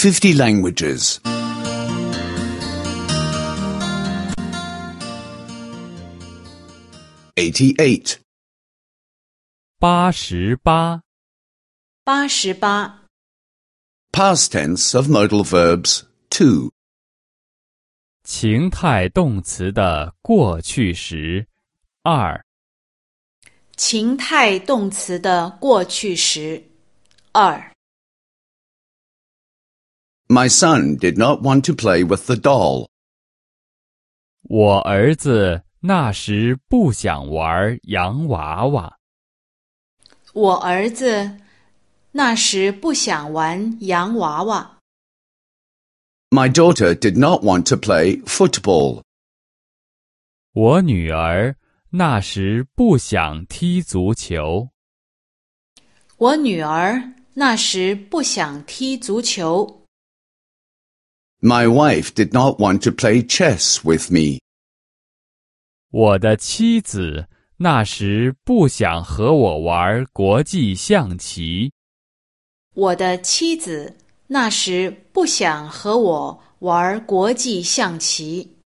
50 languages. 88. 88 Past tense of modal verbs 2. 情态动词的过去时2 情态动词的过去时2 My son did not want to play with the doll. 我儿子那时不想玩洋娃娃。 我儿子那时不想玩洋娃娃。 My daughter did not want to play football. 我女儿那时不想踢足球。 我女儿那时不想踢足球。 My wife did not want to play chess with me. 我的妻子那时不想和我玩国际象棋。 我的妻子那时不想和我玩国际象棋。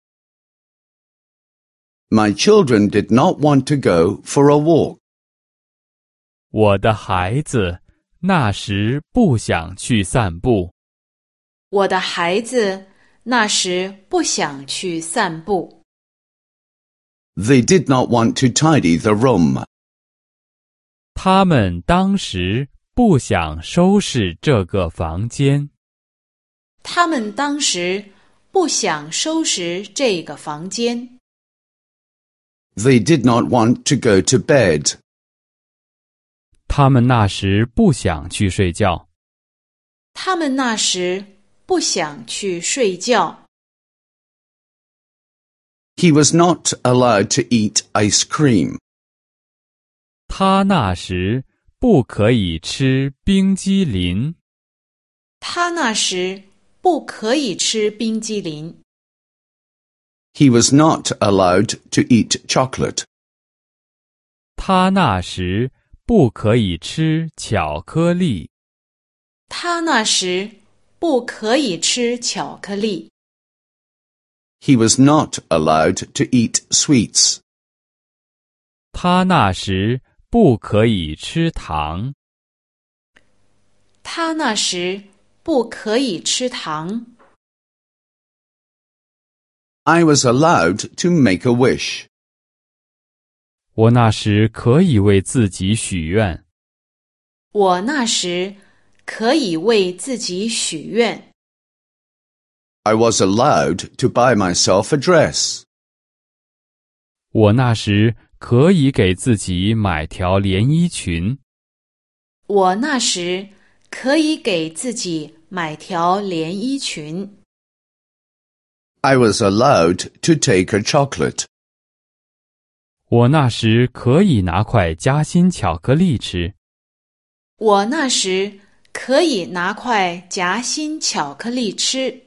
My children did not want to go for a walk. 我的孩子那时不想去散步。 我的孩子那时不想去散步。 They did not want to tidy the room. 他们当时不想收拾这个房间。 他们当时不想收拾这个房间。 They did not want to go to bed. 他们那时不想去睡觉。 他们那时不想去睡觉。 He was not allowed to eat ice cream. 他那时不可以吃冰激凌。 他那时不可以吃冰激凌。 He was not allowed to eat chocolate. 他那时不可以吃巧克力。 他那时不可以吃巧克力。 He was not allowed to eat sweets. 他那时不可以吃糖。 他那时不可以吃糖。 I was allowed to make a wish. 我那时可以为自己许愿。 我那时可以为自己许愿。 I was allowed to buy myself a dress. 我那时可以给自己买条连衣裙。 我那时可以给自己买条连衣裙。 I was allowed to take a chocolate. 我那时可以拿块夹心巧克力吃。 我那时可以拿块夹心巧克力吃。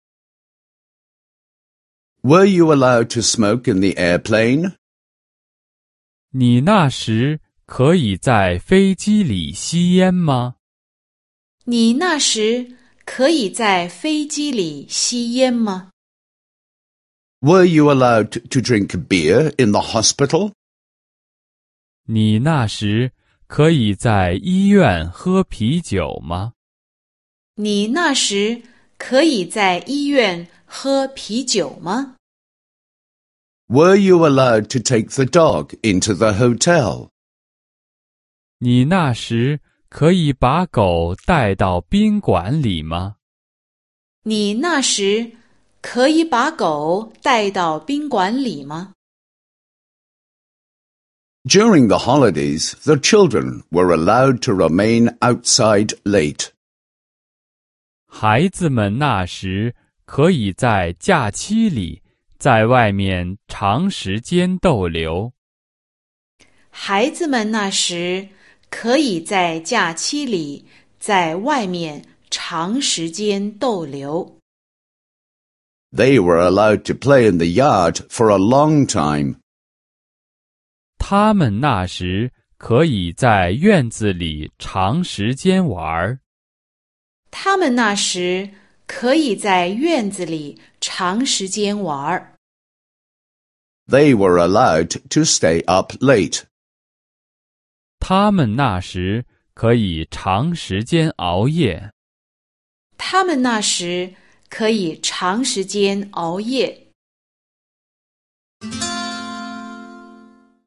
Were you allowed to smoke in the airplane? 你那时可以在飞机里吸烟吗？ 你那时可以在飞机里吸烟吗？ Were you allowed to drink beer in the hospital? 你那时可以在医院喝啤酒吗？ 你那时可以在医院喝啤酒吗？ Were you allowed to take the dog into the hotel? 你那时可以把狗带到宾馆里吗？ 你那时可以把狗带到宾馆里吗？ During the holidays, the children were allowed to remain outside late. 孩子们那时可以在假期里在外面长时间逗留。 孩子们那时可以在假期里在外面长时间逗留。 They were allowed to play in the yard for a long time. 他们那时可以在院子里长时间玩。 他们那时可以在院子里长时间玩。 They were allowed to stay up late. 他们那时可以长时间熬夜。 他们那时可以长时间熬夜。